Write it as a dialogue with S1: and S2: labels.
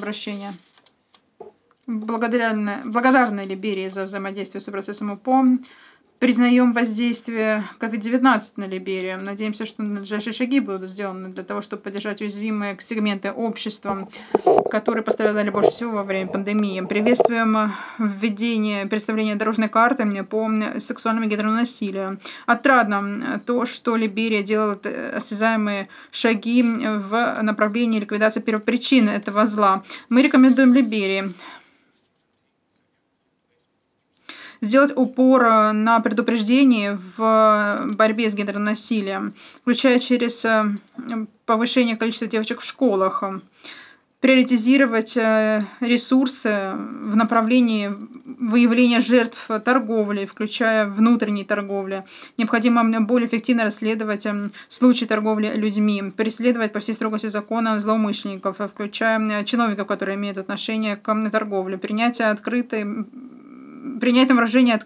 S1: прощения. Благодарны Либерии за взаимодействие с процессом ОПО. Признаем воздействие COVID-19 на Либерию. Надеемся, что надлежащие шаги будут сделаны для того, чтобы поддержать уязвимые сегменты общества, которые пострадали больше всего во время пандемии. Приветствуем представление дорожной карты по сексуальному и гендерному насилию. Отрадно то, что Либерия делает осязаемые шаги в направлении ликвидации первопричины этого зла. Мы рекомендуем Либерии сделать упор на предупреждение в борьбе с гендерным насилием, включая через повышение количества девочек в школах, приоритизировать ресурсы в направлении выявления жертв торговли, включая внутренней торговли. Необходимо более эффективно расследовать случаи торговли людьми, преследовать по всей строгости закона злоумышленников, включая чиновников, которые имеют отношение к торговле, принять на выражение